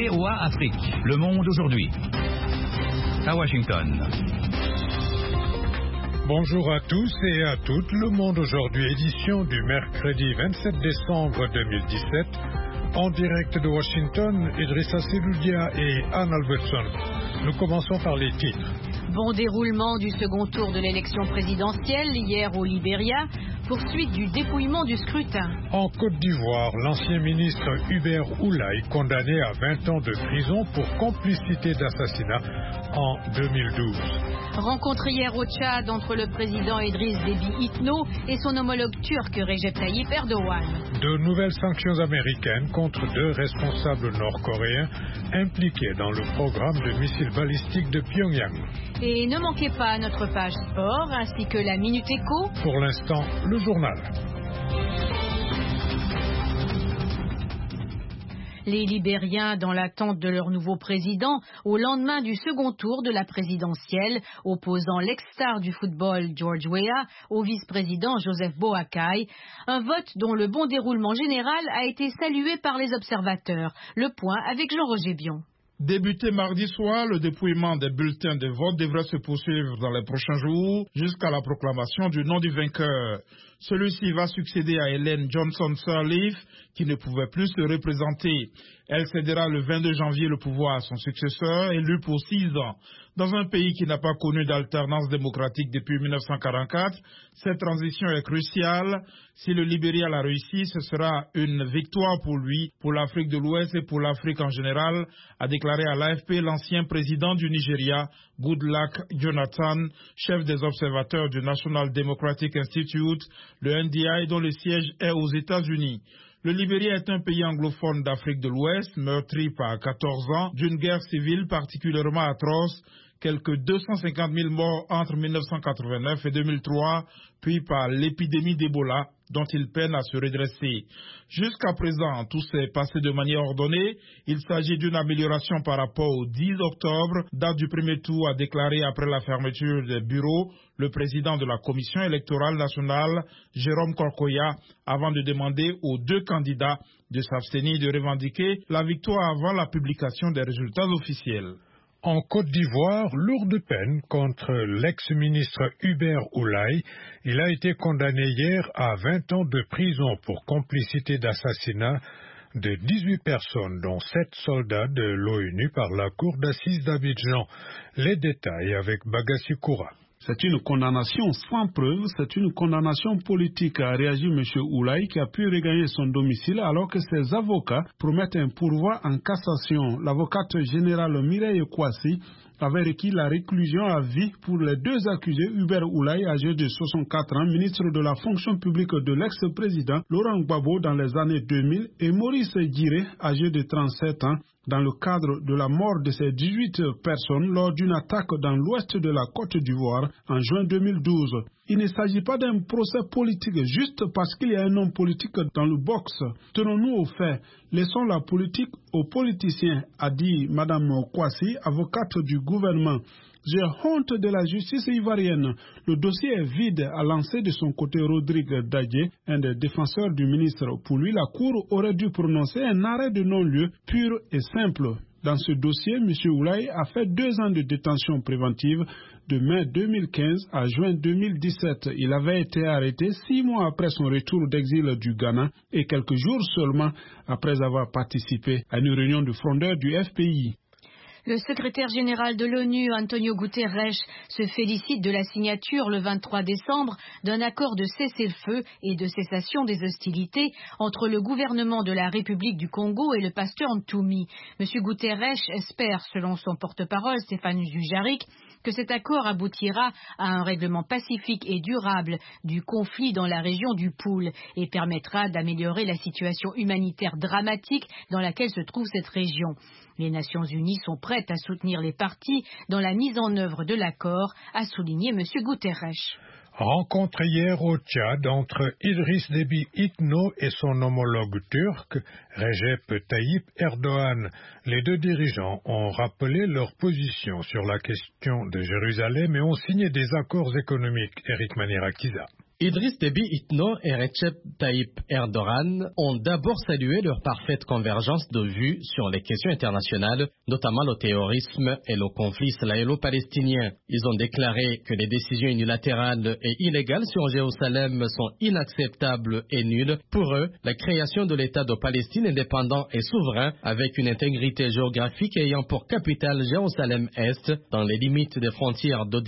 VOA Afrique, le monde aujourd'hui. À Washington. Bonjour à tous et à toutes, le monde aujourd'hui, édition du mercredi 27 décembre 2017. En direct de Washington, Idrissa Seloudia et Anne Albertson. Nous commençons par les titres. Bon déroulement du second tour de l'élection présidentielle hier au Libéria. Poursuite du dépouillement du scrutin. En Côte d'Ivoire, l'ancien ministre Hubert Oulaye condamné à 20 ans de prison pour complicité d'assassinat en 2012. Rencontre hier au Tchad entre le président Idriss Déby Itno et son homologue turc Recep Tayyip Erdogan. De nouvelles sanctions américaines contre 2 responsables nord-coréens impliqués dans le programme de missiles balistiques de Pyongyang. Et ne manquez pas notre page sport ainsi que la Minute Éco. Pour l'instant, le journal. Les Libériens dans l'attente de leur nouveau président au lendemain du second tour de la présidentielle, opposant l'ex-star du football George Weah au vice-président Joseph Boakai. Un vote dont le bon déroulement général a été salué par les observateurs. Le point avec Jean-Roger Bion. Débuté mardi soir, le dépouillement des bulletins de vote devrait se poursuivre dans les prochains jours jusqu'à la proclamation du nom du vainqueur. Celui-ci va succéder à Ellen Johnson Sirleaf, qui ne pouvait plus se représenter. Elle cédera le 22 janvier le pouvoir à son successeur, élu pour 6 ans. Dans un pays qui n'a pas connu d'alternance démocratique depuis 1944, cette transition est cruciale. Si le Libéria l'a réussi, ce sera une victoire pour lui, pour l'Afrique de l'Ouest et pour l'Afrique en général, a déclaré à l'AFP l'ancien président du Nigeria, Goodluck Jonathan, chef des observateurs du National Democratic Institute, le NDI, dont le siège est aux États-Unis. Le Libéria est un pays anglophone d'Afrique de l'Ouest, meurtri par 14 ans d'une guerre civile particulièrement atroce, quelques 250 000 morts entre 1989 et 2003, puis par l'épidémie d'Ebola, dont il peine à se redresser. Jusqu'à présent, tout s'est passé de manière ordonnée. Il s'agit d'une amélioration par rapport au 10 octobre, date du premier tour, a déclaré après la fermeture des bureaux le président de la Commission électorale nationale, Jérôme Korkoya, avant de demander aux 2 candidats de s'abstenir de revendiquer la victoire avant la publication des résultats officiels. En Côte d'Ivoire, lourde peine contre l'ex-ministre Hubert Oulaye. Il a été condamné hier à 20 ans de prison pour complicité d'assassinat de 18 personnes, dont 7 soldats de l'ONU par la cour d'assises d'Abidjan. Les détails avec Bagassi Koura. C'est une condamnation sans preuve, c'est une condamnation politique, a réagi M. Oulaye, qui a pu regagner son domicile alors que ses avocats promettent un pourvoi en cassation. L'avocate générale Mireille Kouassi avait requis la réclusion à vie pour les 2 accusés, Hubert Oulaye, âgé de 64 ans, ministre de la fonction publique de l'ex-président Laurent Gbagbo dans les années 2000, et Maurice Djiré, âgé de 37 ans, dans le cadre de la mort de ces 18 personnes lors d'une attaque dans l'ouest de la Côte d'Ivoire en juin 2012. Il ne s'agit pas d'un procès politique juste parce qu'il y a un homme politique dans le box. Tenons-nous aux faits. Laissons la politique aux politiciens, a dit Mme Kouassi, avocate du gouvernement. J'ai honte de la justice ivoirienne. Le dossier est vide, a lancé de son côté Rodrigue Dadje, un des défenseurs du ministre. Pour lui, la Cour aurait dû prononcer un arrêt de non-lieu pur et simple. Dans ce dossier, M. Oulaye a fait 2 ans de détention préventive de mai 2015 à juin 2017. Il avait été arrêté 6 mois après son retour d'exil du Ghana et quelques jours seulement après avoir participé à une réunion de frondeurs du FPI. Le secrétaire général de l'ONU, Antonio Guterres, se félicite de la signature le 23 décembre d'un accord de cessez-le-feu et de cessation des hostilités entre le gouvernement de la République du Congo et le pasteur Ntoumi. M. Guterres espère, selon son porte-parole Stéphane Dujarric, que cet accord aboutira à un règlement pacifique et durable du conflit dans la région du Poul et permettra d'améliorer la situation humanitaire dramatique dans laquelle se trouve cette région. Les Nations Unies sont prêtes à soutenir les parties dans la mise en œuvre de l'accord, a souligné M. Guterres. Rencontre hier au Tchad entre Idriss Déby Itno et son homologue turc, Recep Tayyip Erdogan. Les 2 dirigeants ont rappelé leur position sur la question de Jérusalem et ont signé des accords économiques. Eric Manirakiza. Idriss Déby Itno et Recep Tayyip Erdogan ont d'abord salué leur parfaite convergence de vues sur les questions internationales, notamment le terrorisme et le conflit israélo-palestinien. Ils ont déclaré que les décisions unilatérales et illégales sur Jérusalem sont inacceptables et nulles. Pour eux, la création de l'État de Palestine indépendant et souverain, avec une intégrité géographique ayant pour capitale Jérusalem-Est, dans les limites des frontières de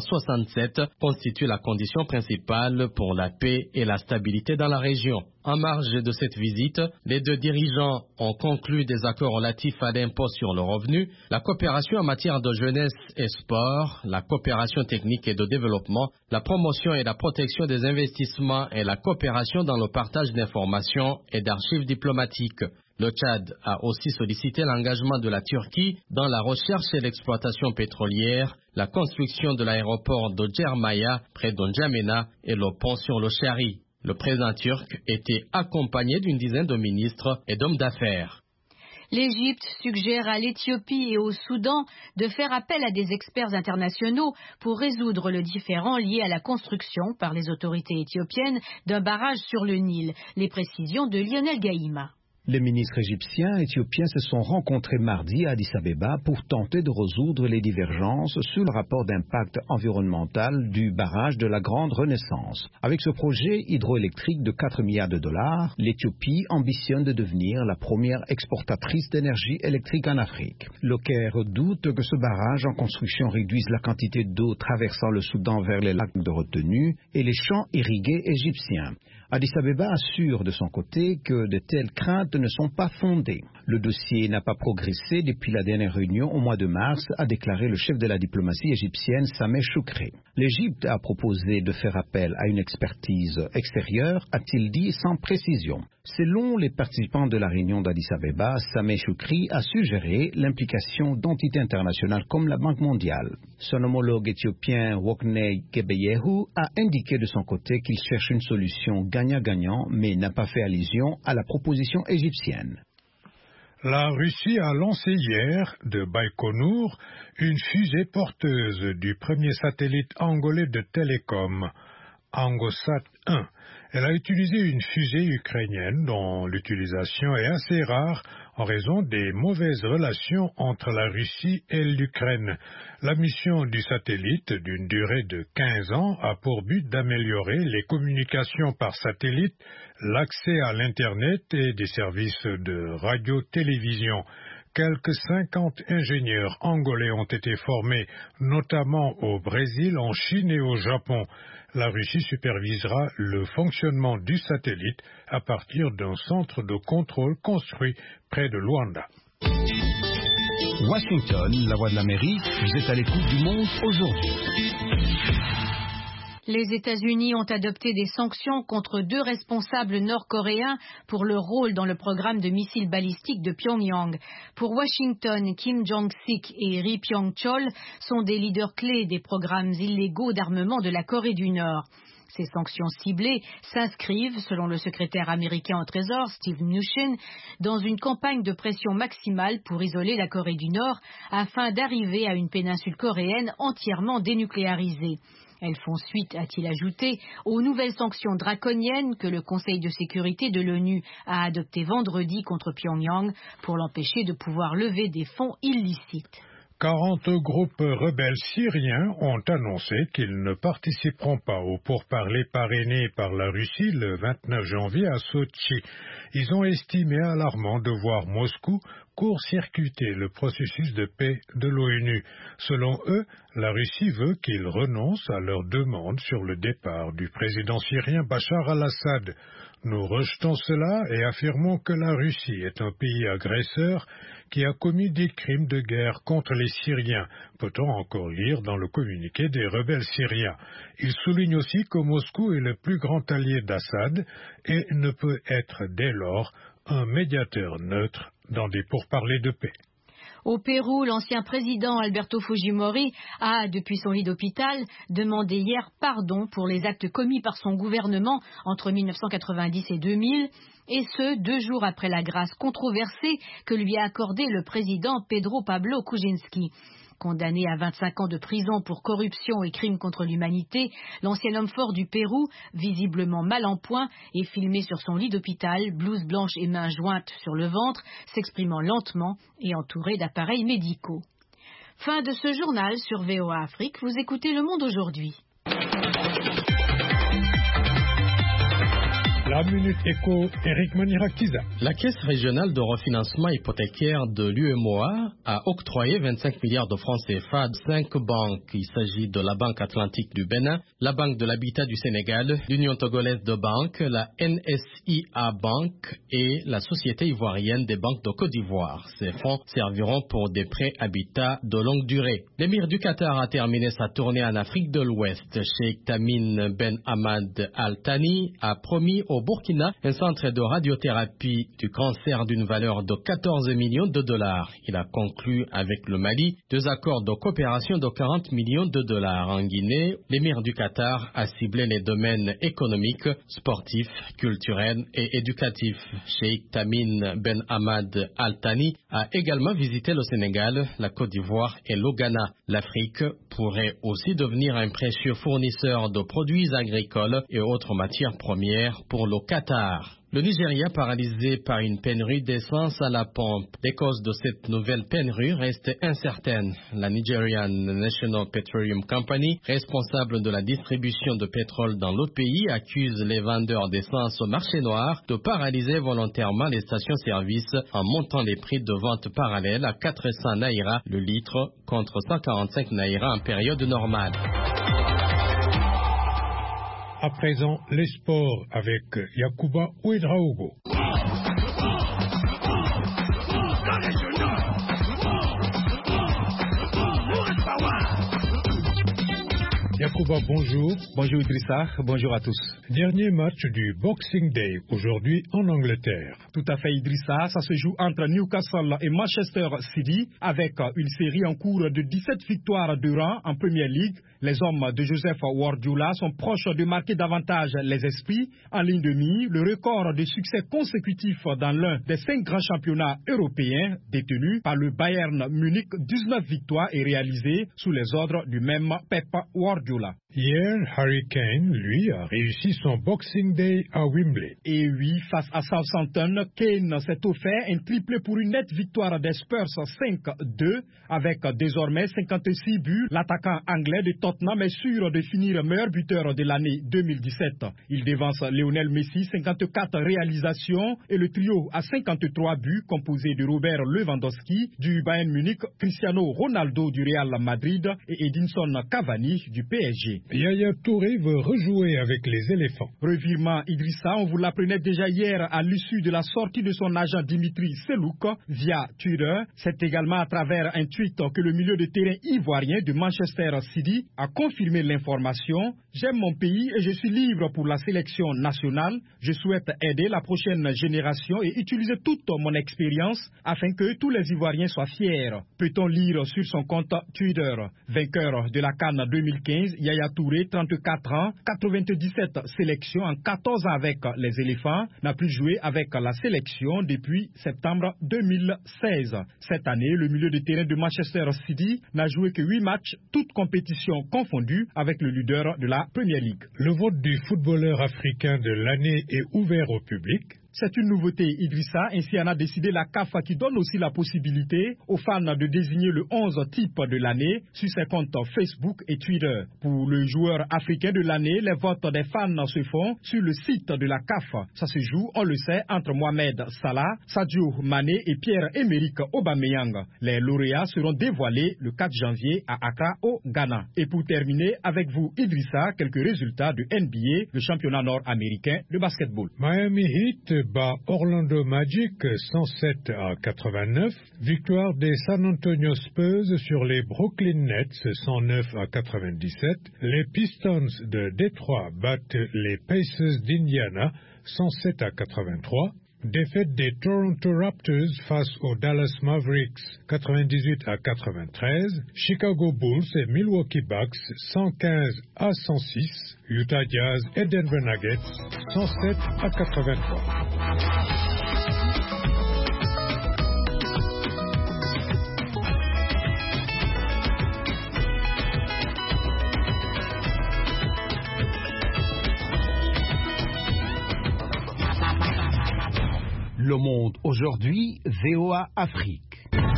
1967, constitue la condition principale pour la paix et la stabilité dans la région. En marge de cette visite, les deux dirigeants ont conclu des accords relatifs à l'impôt sur le revenu, la coopération en matière de jeunesse et sport, la coopération technique et de développement, la promotion et la protection des investissements et la coopération dans le partage d'informations et d'archives diplomatiques. Le Tchad a aussi sollicité l'engagement de la Turquie dans la recherche et l'exploitation pétrolière, la construction de l'aéroport de Djermaya près de N'Djamena et le pont sur le Chari. Le président turc était accompagné d'une dizaine de ministres et d'hommes d'affaires. L'Égypte suggère à l'Éthiopie et au Soudan de faire appel à des experts internationaux pour résoudre le différend lié à la construction par les autorités éthiopiennes d'un barrage sur le Nil. Les précisions de Lionel Gaïma. Les ministres égyptiens et éthiopiens se sont rencontrés mardi à Addis Abeba pour tenter de résoudre les divergences sur le rapport d'impact environnemental du barrage de la Grande Renaissance. Avec ce projet hydroélectrique de 4 milliards de dollars, l'Éthiopie ambitionne de devenir la première exportatrice d'énergie électrique en Afrique. Le Caire doute que ce barrage en construction réduise la quantité d'eau traversant le Soudan vers les lacs de retenue et les champs irrigués égyptiens. Addis Abeba assure de son côté que de telles craintes ne sont pas fondées. Le dossier n'a pas progressé depuis la dernière réunion au mois de mars, a déclaré le chef de la diplomatie égyptienne Sameh Choukri. L'Égypte a proposé de faire appel à une expertise extérieure, a-t-il dit sans précision. Selon les participants de la réunion d'Addis Abeba, Sameh Choukri a suggéré l'implication d'entités internationales comme la Banque mondiale. Son homologue éthiopien Wokney Gebeyehu a indiqué de son côté qu'il cherche une solution gagnant-gagnant, mais n'a pas fait allusion à la proposition égyptienne. La Russie a lancé hier, de Baïkonour, une fusée porteuse du premier satellite angolais de télécom, Angosat 1. Elle a utilisé une fusée ukrainienne dont l'utilisation est assez rare en raison des mauvaises relations entre la Russie et l'Ukraine. La mission du satellite, d'une durée de 15 ans, a pour but d'améliorer les communications par satellite, l'accès à l'Internet et des services de radio-télévision. Quelques 50 ingénieurs angolais ont été formés, notamment au Brésil, en Chine et au Japon. La Russie supervisera le fonctionnement du satellite à partir d'un centre de contrôle construit près de Luanda. Washington, la voix de l'Amérique, vous êtes à l'écoute du monde aujourd'hui. Les États-Unis ont adopté des sanctions contre 2 responsables nord-coréens pour leur rôle dans le programme de missiles balistiques de Pyongyang. Pour Washington, Kim Jong-sik et Ri Pyong-chol sont des leaders clés des programmes illégaux d'armement de la Corée du Nord. Ces sanctions ciblées s'inscrivent, selon le secrétaire américain au Trésor, Steve Mnuchin, dans une campagne de pression maximale pour isoler la Corée du Nord afin d'arriver à une péninsule coréenne entièrement dénucléarisée. Elles font suite, a-t-il ajouté, aux nouvelles sanctions draconiennes que le Conseil de sécurité de l'ONU a adoptées vendredi contre Pyongyang pour l'empêcher de pouvoir lever des fonds illicites. 40 groupes rebelles syriens ont annoncé qu'ils ne participeront pas aux pourparlers parrainés par la Russie le 29 janvier à Sotchi. Ils ont estimé alarmant de voir Moscou court-circuiter le processus de paix de l'ONU. Selon eux, la Russie veut qu'ils renoncent à leur demande sur le départ du président syrien Bachar al-Assad. Nous rejetons cela et affirmons que la Russie est un pays agresseur qui a commis des crimes de guerre contre les Syriens, peut-on encore lire dans le communiqué des rebelles syriens. Il souligne aussi que Moscou est le plus grand allié d'Assad et ne peut être dès lors un médiateur neutre dans des pourparlers de paix. Au Pérou, l'ancien président Alberto Fujimori a, depuis son lit d'hôpital, demandé hier pardon pour les actes commis par son gouvernement entre 1990 et 2000. et ce, 2 jours après la grâce controversée que lui a accordée le président Pedro Pablo Kuczynski. Condamné à 25 ans de prison pour corruption et crimes contre l'humanité, l'ancien homme fort du Pérou, visiblement mal en point, est filmé sur son lit d'hôpital, blouse blanche et mains jointes sur le ventre, s'exprimant lentement et entouré d'appareils médicaux. Fin de ce journal sur VOA Afrique. Vous écoutez Le Monde aujourd'hui. La Minute Éco, Eric Manirakiza. La Caisse régionale de refinancement hypothécaire de l'UEMOA a octroyé 25 milliards de francs CFA à 5 banques. Il s'agit de la Banque Atlantique du Bénin, la Banque de l'Habitat du Sénégal, l'Union Togolaise de Banque, la NSIA Banque et la Société Ivoirienne des Banques de Côte d'Ivoire. Ces fonds serviront pour des prêts habitat de longue durée. L'émir du Qatar a terminé sa tournée en Afrique de l'Ouest. Cheikh Tamim Ben Hamad Al Thani a promis au Burkina un centre de radiothérapie du cancer d'une valeur de 14 millions de dollars. Il a conclu avec le Mali 2 accords de coopération de 40 millions de dollars. En Guinée, l'émir du Qatar a ciblé les domaines économiques, sportifs, culturels et éducatifs. Cheikh Tamim Ben Hamad Al Thani a également visité le Sénégal, la Côte d'Ivoire et le Ghana. L'Afrique pourrait aussi devenir un précieux fournisseur de produits agricoles et autres matières premières pour le Qatar. Le Nigeria, paralysé par une pénurie d'essence à la pompe. Les causes de cette nouvelle pénurie restent incertaines. La Nigerian National Petroleum Company, responsable de la distribution de pétrole dans le pays, accuse les vendeurs d'essence au marché noir de paralyser volontairement les stations-service en montant les prix de vente parallèles à 400 naira le litre contre 145 naira en période normale. À présent, les sports avec Yacouba Ouedraogo. Yacouba, bonjour. Bonjour Idrissa, bonjour à tous. Dernier match du Boxing Day aujourd'hui en Angleterre. Tout à fait Idrissa, ça se joue entre Newcastle et Manchester City avec une série en cours de 17 victoires de rang en Premier League. Les hommes de Joseph Guardiola sont proches de marquer davantage les esprits. En ligne de mire, le record de succès consécutifs dans l'un des 5 grands championnats européens détenus par le Bayern Munich, 19 victoires est réalisé sous les ordres du même Pep Guardiola. Hier, Harry Kane, lui, a réussi son Boxing Day à Wembley. Et oui, face à Southampton, Kane s'est offert un triplé pour une nette victoire des Spurs 5-2. Avec désormais 56 buts, l'attaquant anglais de Tottenham est sûr de finir meilleur buteur de l'année 2017. Il devance Lionel Messi, 54 réalisations, et le trio à 53 buts composé de Robert Lewandowski du Bayern Munich, Cristiano Ronaldo du Real Madrid et Edinson Cavani du PSG. Yaya Touré veut rejouer avec les éléphants. Revirement Idrissa, on vous l'apprenait déjà hier à l'issue de la sortie de son agent Dimitri Selouk via Twitter. C'est également à travers un tweet que le milieu de terrain ivoirien de Manchester City a confirmé l'information. J'aime mon pays et je suis libre pour la sélection nationale. Je souhaite aider la prochaine génération et utiliser toute mon expérience afin que tous les Ivoiriens soient fiers. Peut-on lire sur son compte Twitter. Vainqueur de la CAN 2015, Yaya Touré, 34 ans, 97 sélections en 14 ans avec les éléphants, n'a plus joué avec la sélection depuis septembre 2016. Cette année, le milieu de terrain de Manchester City n'a joué que 8 matchs, toutes compétitions confondues, avec le leader de la Premier League. Le vote du footballeur africain de l'année est ouvert au public. C'est une nouveauté, Idrissa. Ainsi en a décidé la CAF qui donne aussi la possibilité aux fans de désigner le 11 type de l'année sur ses comptes Facebook et Twitter. Pour le joueur africain de l'année, les votes des fans se font sur le site de la CAF. Ça se joue, on le sait, entre Mohamed Salah, Sadio Mané et Pierre-Emerick Aubameyang. Les lauréats seront dévoilés le 4 janvier à Accra au Ghana. Et pour terminer avec vous, Idrissa, quelques résultats de NBA, le championnat nord-américain de basketball. Miami Heat bat Orlando Magic 107-89. Victoire des San Antonio Spurs sur les Brooklyn Nets 109-97. Les Pistons de Détroit battent les Pacers d'Indiana 107-83. Défaite des Toronto Raptors face aux Dallas Mavericks 98-93, Chicago Bulls et Milwaukee Bucks 115-106, Utah Jazz et Denver Nuggets 107-83. Le Monde aujourd'hui, VOA Afrique.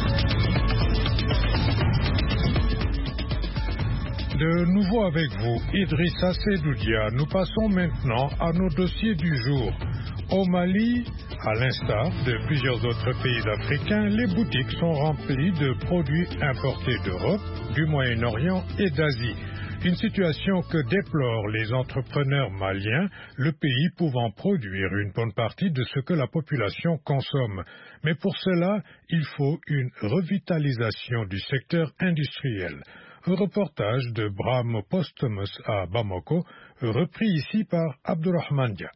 De nouveau avec vous, Idrissa Sedoudia. Nous passons maintenant à nos dossiers du jour. Au Mali, à l'instar de plusieurs autres pays africains, les boutiques sont remplies de produits importés d'Europe, du Moyen-Orient et d'Asie. Une situation que déplorent les entrepreneurs maliens, le pays pouvant produire une bonne partie de ce que la population consomme. Mais pour cela, il faut une revitalisation du secteur industriel. Un reportage de Bram Postumus à Bamako, repris ici par Abdurrahman Dia.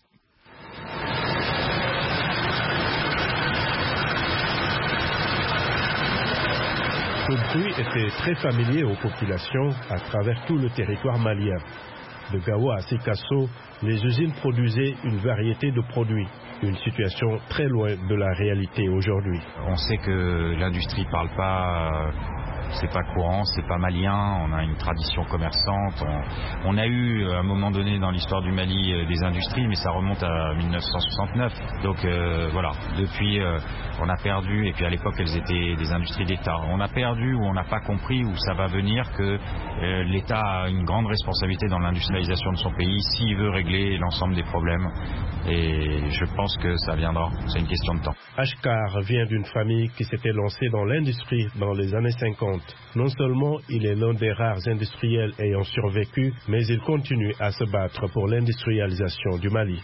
Ce bruit était très familier aux populations à travers tout le territoire malien. De Gao à Sikasso, les usines produisaient une variété de produits. Une situation très loin de la réalité aujourd'hui. On sait que l'industrie ne parle pas, c'est pas courant, c'est pas malien, on a une tradition commerçante. On a eu à un moment donné dans l'histoire du Mali des industries, mais ça remonte à 1969. Donc voilà, depuis on a perdu, et puis à l'époque elles étaient des industries d'État. On a perdu ou on n'a pas compris où ça va venir que l'État a une grande responsabilité dans l'industrialisation de son pays s'il veut régler l'ensemble des problèmes. Et je pense que ça viendra, c'est une question de temps. Ashkar vient d'une famille qui s'était lancée dans l'industrie dans les années 50. Non seulement il est l'un des rares industriels ayant survécu, mais il continue à se battre pour l'industrialisation du Mali.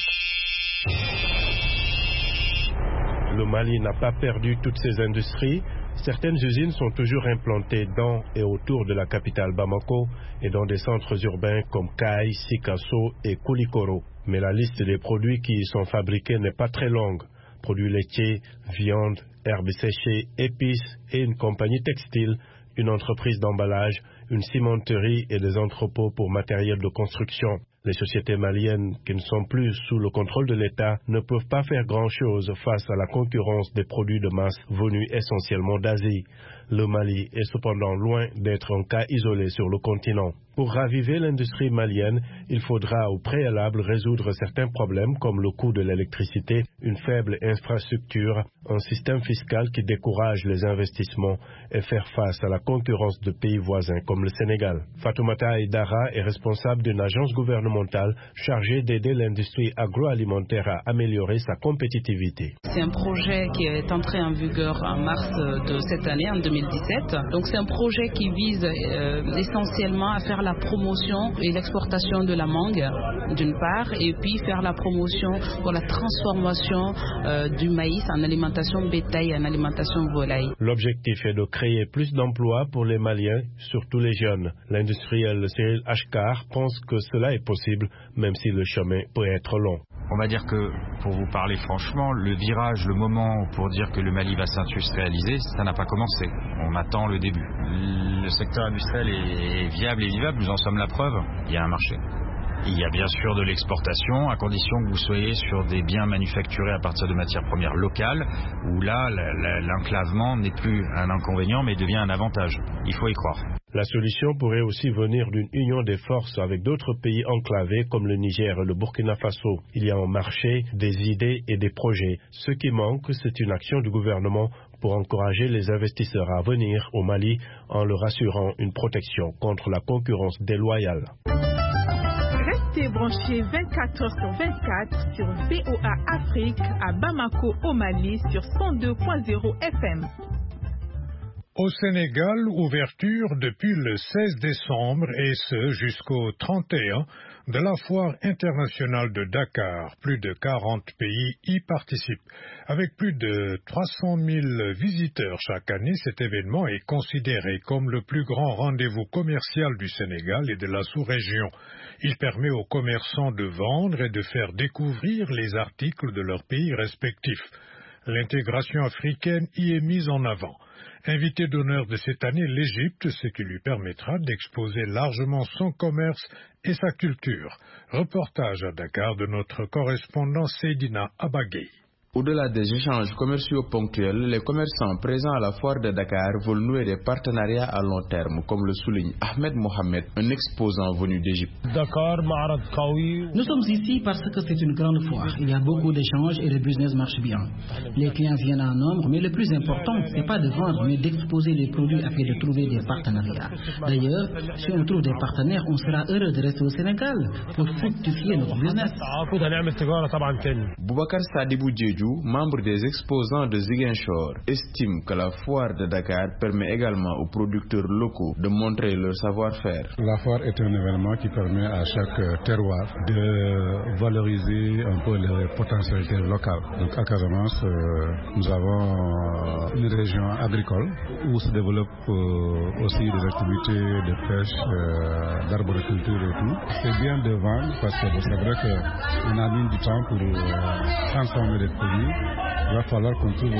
Le Mali n'a pas perdu toutes ses industries. Certaines usines sont toujours implantées dans et autour de la capitale Bamako et dans des centres urbains comme Kay, Sikasso et Koulikoro. Mais la liste des produits qui y sont fabriqués n'est pas très longue. Produits laitiers, viande, herbes séchées, épices et une compagnie textile, une entreprise d'emballage, une cimenterie et des entrepôts pour matériel de construction. Les sociétés maliennes qui ne sont plus sous le contrôle de l'État ne peuvent pas faire grand-chose face à la concurrence des produits de masse venus essentiellement d'Asie. Le Mali est cependant loin d'être un cas isolé sur le continent. Pour raviver l'industrie malienne, il faudra au préalable résoudre certains problèmes comme le coût de l'électricité, une faible infrastructure, un système fiscal qui décourage les investissements et faire face à la concurrence de pays voisins comme le Sénégal. Fatoumata Aïdara est responsable d'une agence gouvernementale chargée d'aider l'industrie agroalimentaire à améliorer sa compétitivité. C'est un projet qui est entré en vigueur en mars de cette année, en 2017. Donc c'est un projet qui vise essentiellement à faire la promotion et l'exportation de la mangue d'une part, et puis faire la promotion pour la transformation du maïs en alimentation bétail et en alimentation volaille. L'objectif est de créer plus d'emplois pour les Maliens, surtout les jeunes. L'industriel Cyril Ashkar pense que cela est possible, même si le chemin peut être long. On va dire que, pour vous parler franchement, le virage, le moment pour dire que le Mali va s'industrialiser, ça n'a pas commencé. On attend le début. Le secteur industriel est viable et vivable, nous en sommes la preuve. Il y a un marché. Il y a bien sûr de l'exportation, à condition que vous soyez sur des biens manufacturés à partir de matières premières locales, où là, l'enclavement n'est plus un inconvénient, mais devient un avantage. Il faut y croire. La solution pourrait aussi venir d'une union des forces avec d'autres pays enclavés comme le Niger et le Burkina Faso. Il y a un marché, des idées et des projets. Ce qui manque, c'est une action du gouvernement pour encourager les investisseurs à venir au Mali en leur assurant une protection contre la concurrence déloyale. Restez branchés 24 heures sur 24 sur VOA Afrique à Bamako au Mali sur 102.0 FM. Au Sénégal, ouverture depuis le 16 décembre et ce jusqu'au 31 de la foire internationale de Dakar. Plus de 40 pays y participent. Avec plus de 300 000 visiteurs chaque année, cet événement est considéré comme le plus grand rendez-vous commercial du Sénégal et de la sous-région. Il permet aux commerçants de vendre et de faire découvrir les articles de leurs pays respectifs. L'intégration africaine y est mise en avant. Invité d'honneur de cette année, l'Égypte, ce qui lui permettra d'exposer largement son commerce et sa culture. Reportage à Dakar de notre correspondant Seydina Abagay. Au-delà des échanges commerciaux ponctuels, les commerçants présents à la foire de Dakar veulent nouer des partenariats à long terme, comme le souligne Ahmed Mohamed, un exposant venu d'Égypte. Nous sommes ici parce que c'est une grande foire. Il y a beaucoup d'échanges et le business marche bien. Les clients viennent en nombre, mais le plus important, ce n'est pas de vendre, mais d'exposer les produits afin de trouver des partenariats. D'ailleurs, si on trouve des partenaires, on sera heureux de rester au Sénégal pour fructifier notre business. Boubacar Sadibou Djedjou, membre des exposants de Ziguinchor, estime que la foire de Dakar permet également aux producteurs locaux de montrer leur savoir-faire. La foire est un événement qui permet à chaque terroir de valoriser un peu les potentialités locales. Donc à Casamance, nous avons une région agricole où se développent aussi des activités de pêche, d'arboriculture et tout. C'est bien de vendre parce que c'est vrai qu'on a mis du temps pour transformer les produits. Il va falloir qu'on trouve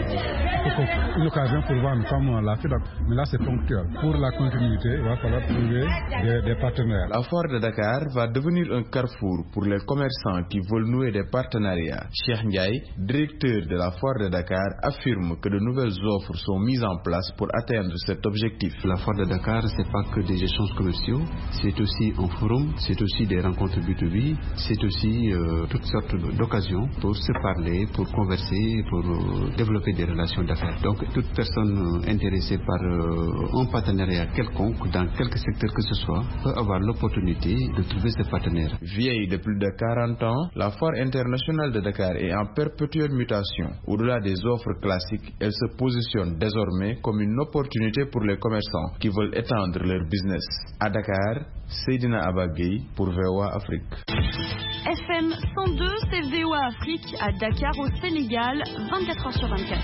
une occasion pour vendre comme la FIDAC. Mais là, c'est ponctuel. Pour la continuité, il va falloir trouver des partenaires. La foire de Dakar va devenir un carrefour pour les commerçants qui veulent nouer des partenariats. Cheikh Ndiaye, directeur de la foire de Dakar, affirme que de nouvelles offres sont mises en place pour atteindre cet objectif. La foire de Dakar, c'est pas que des échanges commerciaux, c'est aussi un forum, c'est aussi des rencontres B2B, c'est aussi toutes sortes d'occasions pour se parler, pour converser, pour développer des relations d'affaires. Donc toute personne intéressée par un partenariat quelconque, dans quelque secteur que ce soit, peut avoir l'opportunité de trouver ses partenaires. Vieille de plus de 40 ans, la foire internationale de Dakar est en perpétuelle mutation. Au-delà des offres classiques, elle se positionne désormais comme une opportunité pour les commerçants qui veulent étendre leur business. À Dakar, Seydina Abagay pour VOA Afrique. FM 102, c'est VOA Afrique à Dakar au Sénégal, 24h/24.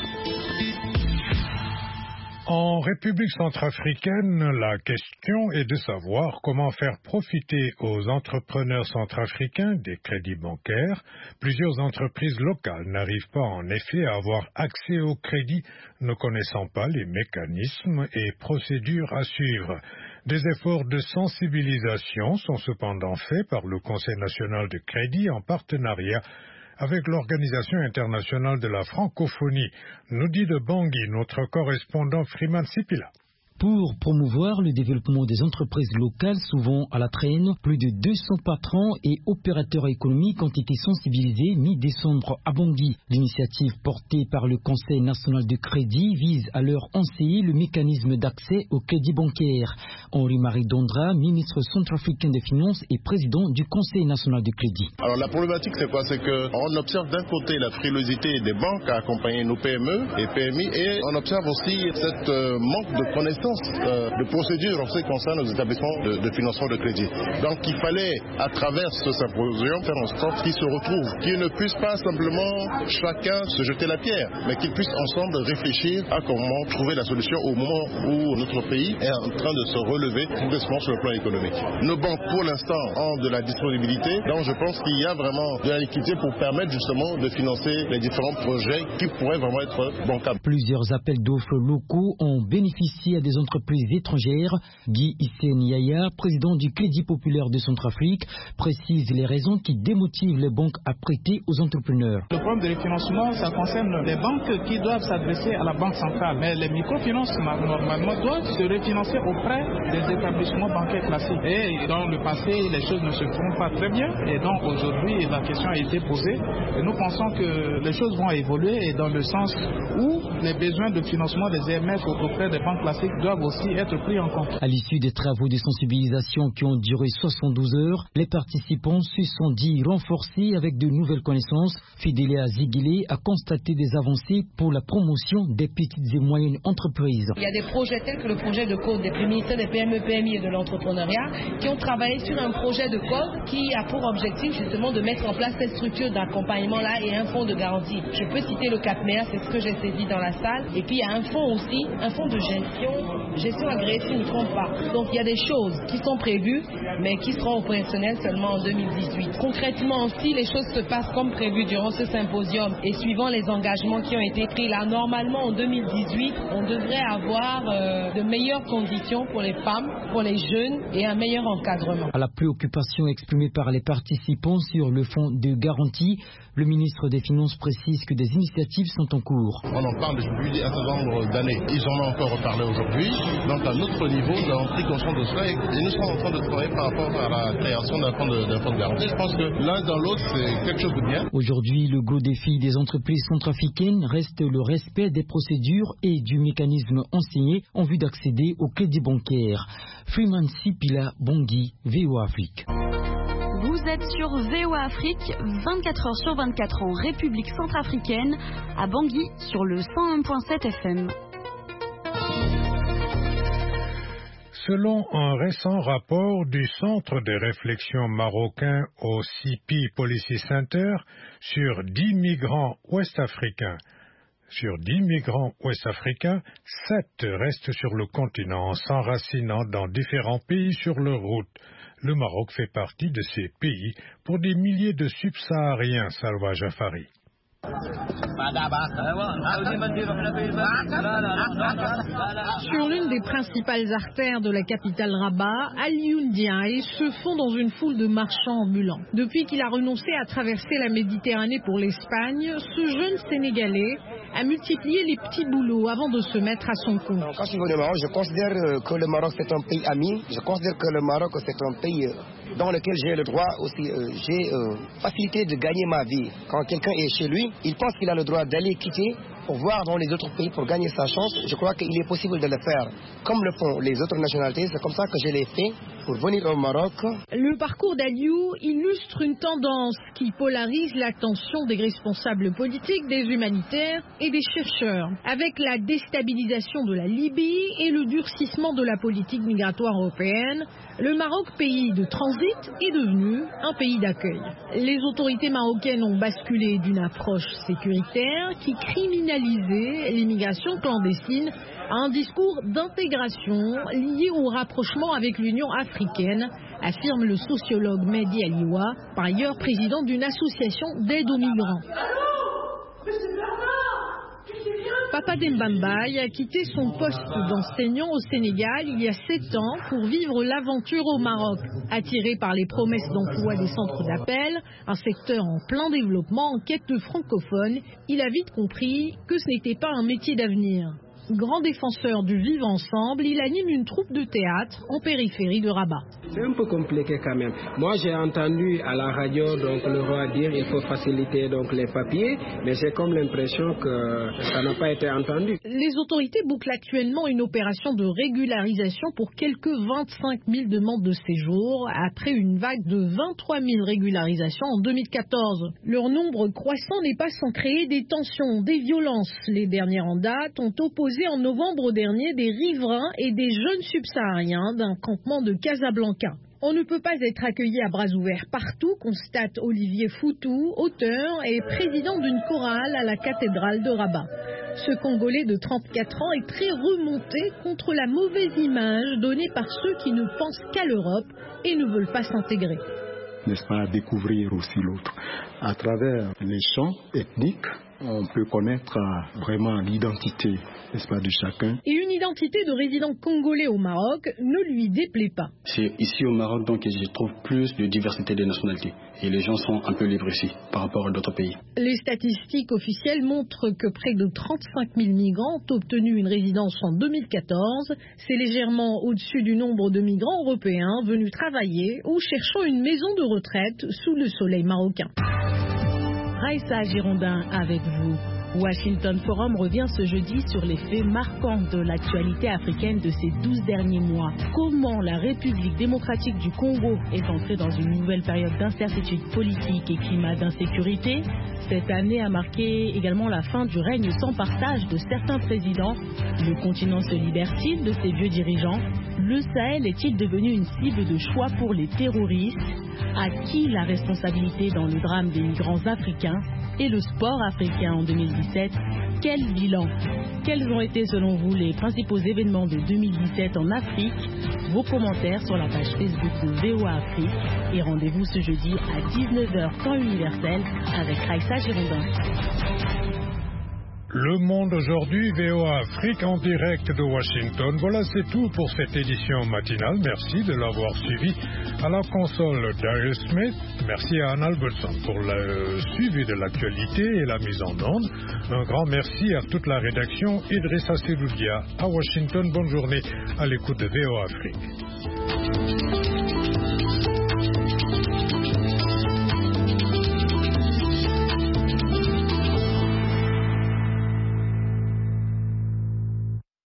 En République centrafricaine, la question est de savoir comment faire profiter aux entrepreneurs centrafricains des crédits bancaires. Plusieurs entreprises locales n'arrivent pas en effet à avoir accès au crédit, ne connaissant pas les mécanismes et procédures à suivre. Des efforts de sensibilisation sont cependant faits par le Conseil national de crédit en partenariat avec l'Organisation internationale de la francophonie, nous dit de Bangui notre correspondant Freeman Sipila. Pour promouvoir le développement des entreprises locales, souvent à la traîne, plus de 200 patrons et opérateurs économiques ont été sensibilisés mi-décembre à Bangui. L'initiative portée par le Conseil national de crédit vise à leur enseigner le mécanisme d'accès au crédit bancaire. Henri-Marie Dondra, ministre centrafricain des Finances et président du Conseil national de crédit. Alors la problématique c'est quoi? C'est qu'on observe d'un côté la frilosité des banques à accompagner nos PME et PMI et on observe aussi cette manque de connaissances de procédures en ce qui concerne les établissements de financement de crédit. Donc il fallait à travers ce symposium faire en sorte qu'ils se retrouvent, qu'ils ne puissent pas simplement chacun se jeter la pierre, mais qu'ils puissent ensemble réfléchir à comment trouver la solution au moment où notre pays est en train de se relever progressivement sur le plan économique. Nos banques pour l'instant ont de la disponibilité, donc je pense qu'il y a vraiment de la liquidité pour permettre justement de financer les différents projets qui pourraient vraiment être bancables. Plusieurs appels d'offres locaux ont bénéficié à des entreprises étrangères. Guy Hissène Yaya, président du Crédit populaire de Centrafrique, précise les raisons qui démotivent les banques à prêter aux entrepreneurs. Le problème de refinancement, ça concerne les banques qui doivent s'adresser à la banque centrale. Mais les microfinances, normalement, doivent se refinancer auprès des établissements bancaires classiques. Et dans le passé, les choses ne se font pas très bien. Et donc aujourd'hui, la question a été posée. Et nous pensons que les choses vont évoluer et dans le sens où les besoins de financement des EMF auprès des banques classiques doivent aussi être pris en compte. À l'issue des travaux de sensibilisation qui ont duré 72 heures, les participants se sont dit renforcés avec de nouvelles connaissances. Fidélia Ziguilé a constaté des avancées pour la promotion des petites et moyennes entreprises. Il y a des projets tels que le projet de code des ministères des PME, PMI et de l'entrepreneuriat qui ont travaillé sur un projet de code qui a pour objectif justement de mettre en place cette structure d'accompagnement-là et un fonds de garantie. Je peux citer le CAPMEA, c'est ce que j'ai saisi dans la salle. Et puis il y a un fonds aussi, un fonds de gestion agréée si je ne me trompe pas. Donc il y a des choses qui sont prévues, mais qui seront opérationnelles seulement en 2018. Concrètement, si les choses se passent comme prévu durant ce symposium et suivant les engagements qui ont été pris là, normalement en 2018, on devrait avoir de meilleures conditions pour les femmes, pour les jeunes et un meilleur encadrement. À la préoccupation exprimée par les participants sur le fonds de garantie, le ministre des Finances précise que des initiatives sont en cours. On en parle depuis un certain nombre d'années. Ils en ont encore reparlé aujourd'hui. Donc à notre niveau, nous avons pris conscience de cela et nous sommes en train de travailler par rapport à la création d'un fonds de garantie. Je pense que l'un dans l'autre, c'est quelque chose de bien. Aujourd'hui, le gros défi des entreprises centrafricaines reste le respect des procédures et du mécanisme enseigné en vue d'accéder au crédit bancaire. Freeman Sipila Bangui, VOA Afrique. Vous êtes sur VOA Afrique, 24 heures sur 24 en République centrafricaine, à Bangui sur le 101.7 FM. Selon un récent rapport du Centre de réflexion marocain au CP Policy Center, sur 10 migrants ouest-africains, 7 restent sur le continent, s'enracinant dans différents pays sur leur route. Le Maroc fait partie de ces pays pour des milliers de subsahariens, Salwa Jafari. Sur l'une des principales artères de la capitale Rabat, Alioune Diaye se fond dans une foule de marchands ambulants. Depuis qu'il a renoncé à traverser la Méditerranée pour l'Espagne, ce jeune Sénégalais a multiplié les petits boulots avant de se mettre à son compte. Quand je suis venu au Maroc, je considère que le Maroc c'est un pays ami. Je considère que le Maroc c'est un pays dans lequel j'ai le droit aussi, j'ai facilité de gagner ma vie. Quand quelqu'un est chez lui, il pense qu'il a le droit d'aller quitter pour voir dans les autres pays pour gagner sa chance. Je crois qu'il est possible de le faire comme le font les autres nationalités. C'est comme ça que je l'ai fait pour venir au Maroc. Le parcours d'Aliou illustre une tendance qui polarise l'attention des responsables politiques, des humanitaires et des chercheurs. Avec la déstabilisation de la Libye et le durcissement de la politique migratoire européenne, le Maroc, pays de transit, est devenu un pays d'accueil. Les autorités marocaines ont basculé d'une approche sécuritaire qui criminalisait l'immigration clandestine à un discours d'intégration lié au rapprochement avec l'Union africaine, affirme le sociologue Mehdi Aliwa, par ailleurs président d'une association d'aide aux migrants. Papa Dembambaye a quitté son poste d'enseignant au Sénégal il y a 7 ans pour vivre l'aventure au Maroc. Attiré par les promesses d'emploi des centres d'appel, un secteur en plein développement en quête de francophones, il a vite compris que ce n'était pas un métier d'avenir. Grand défenseur du vivre ensemble, il anime une troupe de théâtre en périphérie de Rabat. C'est un peu compliqué quand même. Moi j'ai entendu à la radio donc le roi dire qu'il faut faciliter donc les papiers, mais j'ai comme l'impression que ça n'a pas été entendu. Les autorités bouclent actuellement une opération de régularisation pour quelques 25 000 demandes de séjour après une vague de 23 000 régularisations en 2014. Leur nombre croissant n'est pas sans créer des tensions, des violences. Les dernières en date ont opposé en novembre dernier des riverains et des jeunes subsahariens d'un campement de Casablanca. On ne peut pas être accueilli à bras ouverts partout, constate Olivier Foutou, auteur et président d'une chorale à la cathédrale de Rabat. Ce Congolais de 34 ans est très remonté contre la mauvaise image donnée par ceux qui ne pensent qu'à l'Europe et ne veulent pas s'intégrer. N'est-ce pas, découvrir aussi l'autre. À travers les champs ethniques, on peut connaître vraiment l'identité, n'est-ce pas, de chacun. Et une identité de résident congolais au Maroc ne lui déplaît pas. C'est ici au Maroc donc que je trouve plus de diversité des nationalités. Et les gens sont un peu libres ici par rapport à d'autres pays. Les statistiques officielles montrent que près de 35 000 migrants ont obtenu une résidence en 2014. C'est légèrement au-dessus du nombre de migrants européens venus travailler ou cherchant une maison de retraite sous le soleil marocain. Raïssa Girondin avec vous. Washington Forum revient ce jeudi sur les faits marquants de l'actualité africaine de ces 12 derniers mois. Comment la République démocratique du Congo est entrée dans une nouvelle période d'incertitude politique et climat d'insécurité. Cette année a marqué également la fin du règne sans partage de certains présidents. Le continent se libère-t-il de ses vieux dirigeants? Le Sahel est-il devenu une cible de choix pour les terroristes? À qui la responsabilité dans le drame des migrants africains? Et le sport africain en 2017, quel bilan? Quels ont été selon vous les principaux événements de 2017 en Afrique? Vos commentaires sur la page Facebook de VOA Afrique. Et rendez-vous ce jeudi à 19h temps universel avec Raissa Girondin. Le Monde aujourd'hui, VOA Afrique en direct de Washington. Voilà, c'est tout pour cette édition matinale. Merci de l'avoir suivi. À la console, Darius Smith. Merci à Anne Albertson pour le suivi de l'actualité et la mise en onde. Un grand merci à toute la rédaction. Idrissa Seloudia à Washington. Bonne journée à l'écoute de VOA Afrique.